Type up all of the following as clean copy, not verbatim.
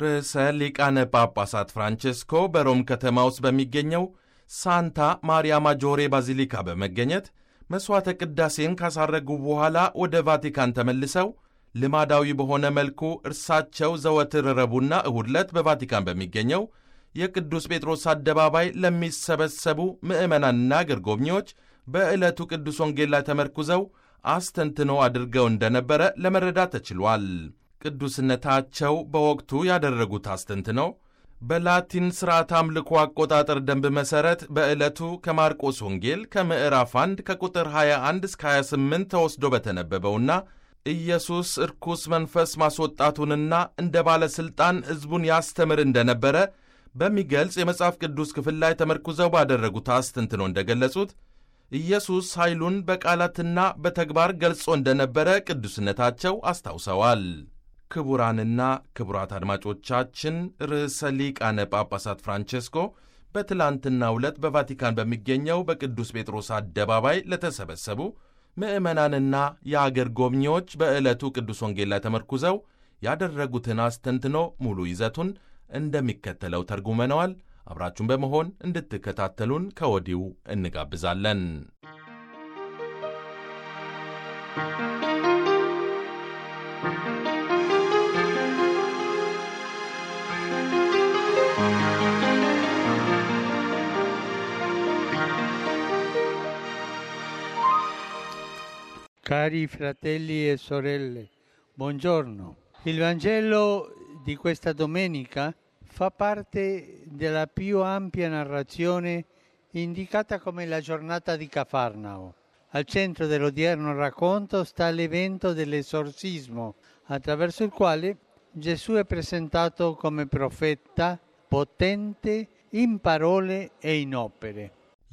ርዕሰ ሊቃነ ጳጳሳት ፍራንቼስኮ በሮም ከተማ ውስጥ በሚገኘው ሳንታ ማሪያ ማጆሬ ባዚሊካ በመገኘት መሥዋዕተ ቅዳሴን ካሳረጉ በኋላ ወደ ቫቲካን ተመልሰው ልማዳዊ በሆነ መልኩ እርሳቸው ዘወትር ረቡዕና እሁድ ዕለት በቫቲካን በሚገኘው የቅዱስ ጴጥሮስ አደባባይ ለሚሰበሰቡ ምዕመናንና አገር ጎብኚዎች በዕለቱ ቅዱስ ወንጌል ላይ ተመርኩዘው አስተንትኖ አድርገው እንደነበረ ለመረዳት ተችሏል። ቅዱስነታቸው በወቅቱ ያደረጉት አስተንትኖ በላቲን ሥርዓት አምልኮ አቆጣጠር ደንብ መሠረት በዕለቱ ከማርቆስ ወንጌል ከምዕራፍ 1 ከቁጥር 21 እስከ 28 ተወስዶ በተነበበውና ኢየሱስ ርኩስ መንፈስ ማስወጣቱንና እንደ ባለሥልጣን ሕዝቡን ያስተምር እንደነበረ በሚገልጽ የመጽሐፍ ቅዱስ ክፍል ላይ ተመርኩዘው ባደረጉት አስተንትኖ እንደገለጹት ኢየሱስ ኃይሉን በቃላትና በተግባር ገልጾ እንደነበረ ቅዱስነታቸው አስታውሰዋል። ክቡራንና ክቡራት አድማጮቻችን ርዕሰ ሊቃነ ጳጳሳት ፍራንቼስኮ በትላንትናው ዕለት በቫቲካን በሚገኘው በቅዱስ ጴጥሮስ አደባባይ ለተሰበሰቡ ምዕመናንና የአገር ጎብኚዎች በዕለቱ ቅዱስ ወንጌል ላይ ተመርኩዘው ያደረጉትን አስተንትኖ ሙሉ ይዘቱን እንደሚከተለው ተርጉመነዋል። አብራችሁን በመሆን እንድትከታተሉን ከወዲሁ እንጋብዛለን። Cari fratelli e sorelle, buongiorno. Il Vangelo di questa domenica fa parte della più ampia narrazione indicata come la giornata di Cafarnao. Al centro dell'odierno racconto sta l'evento dell'esorcismo, attraverso il quale Gesù è presentato come profeta potente in parole e in opere.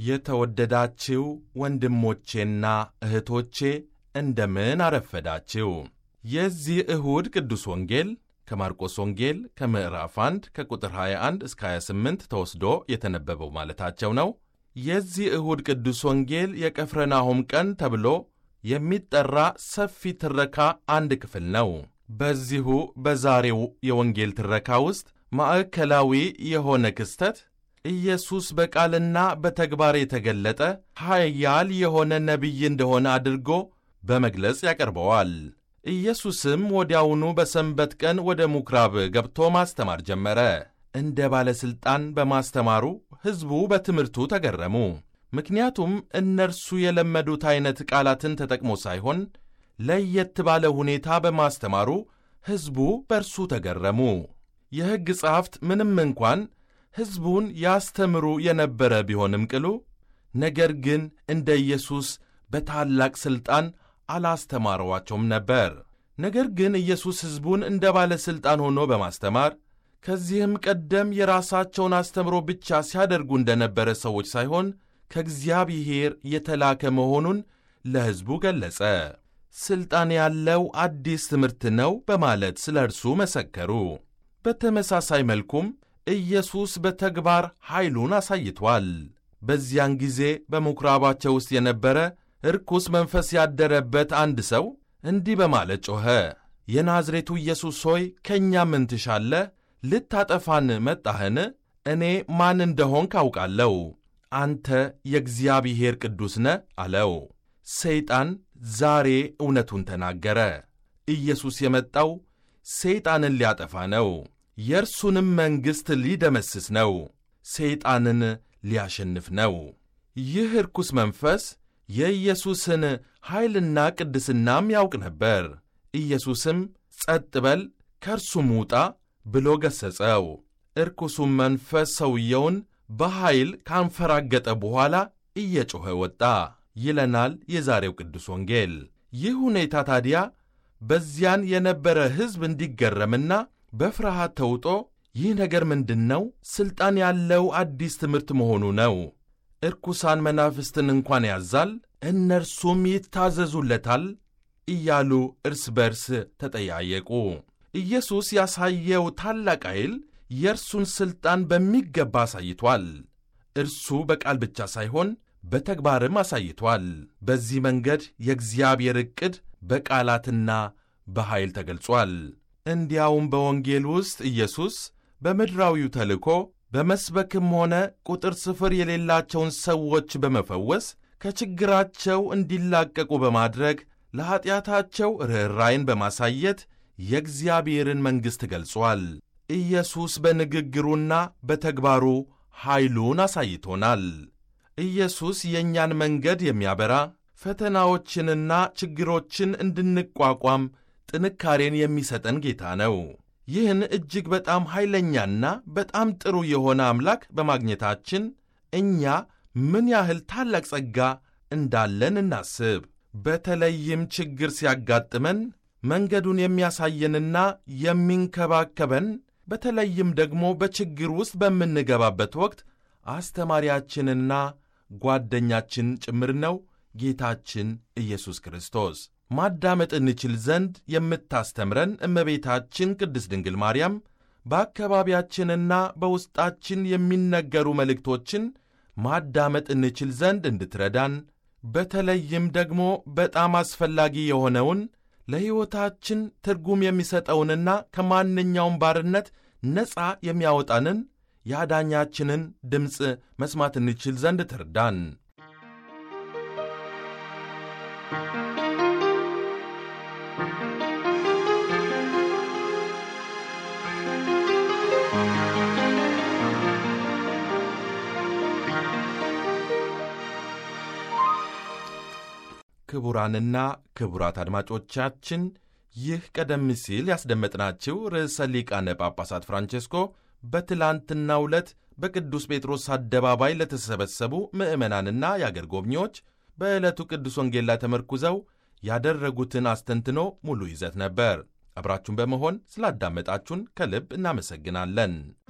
የተወደዳችሁ ወንድሞቼና እህቶቼ እንደምን አረፈዳችሁ። የዚህ እሁድ ቅዱስ ወንጌል ከማርቆስ ወንጌል ከምዕራፍ 1 ከቁጥር 21 እስከ 28 ተወስዶ የተነበበው ማለታቸው ነው። የዚህ እሁድ ቅዱስ ወንጌል የቅፍርናሆም ቀን ተብሎ የሚጠራ ሰፊ ትረካ አንድ ክፍል ነው። በዚሁ በዛሬው የወንጌል ትረካ ውስጥ ማዕከላዊ የሆነ ክስተት ኢየሱስ በቃልና በተግባር የተገለጠ ኃያል የሆነ ነቢይ እንደሆነ አድርጎ በመግለጽ ያቀርበዋል። ኢየሱስም ወዲያውኑ በሰንበት ቀን ወደ ምኵራብ ገብቶ ማስተማር ጀመረ። እንደ ባለሥልጣን በማስተማሩ ሕዝቡ በትምህርቱ ተገረሙ። ምክንያቱም እነርሱ የለመዱት ዐይነት ቃላትን ተጠቅሞ ሳይሆን ለየት ባለ ሁኔታ በማስተማሩ ሕዝቡ በእርሱ ተገረሙ። የሕግ ጸሐፍት ምንም እንኳን ሕዝቡን ያስተምሩ የነበረ ቢሆንም ቅሉ ነገር ግን እንደ ኢየሱስ በታላቅ ሥልጣን አላስተማረዋቸውም ነበር። ነገር ግን ኢየሱስ ሕዝቡን እንደ ባለሥልጣን ሆኖ በማስተማር ከዚህም ቀደም የራሳቸውን አስተምሮ ብቻ ሲያደርጉ እንደነበረ ሰዎች ሳይሆን ከእግዚአብሔር የተላከ መሆኑን ለሕዝቡ ገለጸ። ሥልጣን ያለው አዲስ ትምህርት ነው በማለት ስለ እርሱ መሰከሩ። በተመሳሳይ መልኩም ኢየሱስ በተግባር ኃይሉን አሳይቷል። በዚያን ጊዜ በምኵራባቸው ውስጥ የነበረ ርኩስ መንፈስ ያደረበት አንድ ሰው እንዲህ በማለት ጮኸ፣ የናዝሬቱ ኢየሱስ ሆይ ከእኛ ምን ትሻለህ? ልታጠፋን መጣህን? እኔ ማን እንደሆንክ አውቃለሁ። አንተ የእግዚአብሔር ቅዱስ ነህ አለው። ሰይጣን ዛሬ እውነቱን ተናገረ። ኢየሱስ የመጣው ሰይጣንን ሊያጠፋ ነው። የእርሱንም መንግሥት ሊደመስስ ነው። ሰይጣንን ሊያሸንፍ ነው። ይህ ርኩስ መንፈስ የኢየሱስን ኃይልና ቅድስናም ያውቅ ነበር። ኢየሱስም ጸጥ በል ከእርሱም ውጣ ብሎ ገሠጸው። ርኩሱም መንፈስ ሰውየውን በኃይል ካንፈራገጠ በኋላ እየጮኸ ወጣ ይለናል የዛሬው ቅዱስ ወንጌል። ይህ ሁኔታ ታዲያ በዚያን የነበረ ሕዝብ እንዲገረምና በፍርሃት ተውጦ ይህ ነገር ምንድነው? ሥልጣን ያለው አዲስ ትምህርት መሆኑ ነው። እርኩሳን መናፍስትን እንኳን ያዛል፣ እነርሱም ይታዘዙለታል እያሉ እርስ በርስ ተጠያየቁ። ኢየሱስ ያሳየው ታላቅ ኃይል የእርሱን ሥልጣን በሚገባ አሳይቷል። እርሱ በቃል ብቻ ሳይሆን በተግባርም አሳይቷል። በዚህ መንገድ የእግዚአብሔር ዕቅድ በቃላትና በኃይል ተገልጿል። እንዲያውም በወንጌል ውስጥ ኢየሱስ በምድራዊው ተልእኮ በመስበክም ሆነ ቁጥር ስፍር የሌላቸውን ሰዎች በመፈወስ ከችግራቸው እንዲላቀቁ በማድረግ ለኀጢአታቸው ርኅራኄን በማሳየት የእግዚአብሔርን መንግሥት ገልጿል። ኢየሱስ በንግግሩና በተግባሩ ኃይሉን አሳይቶናል። ኢየሱስ የእኛን መንገድ የሚያበራ ፈተናዎችንና ችግሮችን እንድንቋቋም ጥንካሬን የሚሰጠን ጌታ ነው። ይህን እጅግ በጣም ኃይለኛና በጣም ጥሩ የሆነ አምላክ በማግኘታችን እኛ ምን ያህል ታላቅ ጸጋ እንዳለን እናስብ። በተለይም ችግር ሲያጋጥመን መንገዱን የሚያሳየንና የሚንከባከበን፣ በተለይም ደግሞ በችግር ውስጥ በምንገባበት ወቅት አስተማሪያችንና ጓደኛችን ጭምር ነው ጌታችን ኢየሱስ ክርስቶስ። ማዳመጥ እንችል ዘንድ የምታስተምረን እመቤታችን ቅድስት ድንግል ማርያም በአካባቢያችንና በውስጣችን የሚነገሩ መልእክቶችን ማዳመጥ እንችል ዘንድ እንድትረዳን፣ በተለይም ደግሞ በጣም አስፈላጊ የሆነውን ለሕይወታችን ትርጉም የሚሰጠውንና ከማንኛውም ባርነት ነፃ የሚያወጣንን የአዳኛችንን ድምፅ መስማት እንችል ዘንድ ትርዳን። ክቡራንና ክቡራት አድማጮቻችን ይህ ቀደም ሲል ያስደመጥናችሁ ርዕሰ ሊቃነ ጳጳሳት ፍራንቼስኮ በትላንትናው ዕለት በቅዱስ ጴጥሮስ አደባባይ ለተሰበሰቡ ምዕመናንና የአገር ጎብኚዎች በዕለቱ ቅዱስ ወንጌል ላይ ተመርኩዘው ያደረጉትን አስተንትኖ ሙሉ ይዘት ነበር። አብራችሁን በመሆን ስላዳመጣችሁን ከልብ እናመሰግናለን።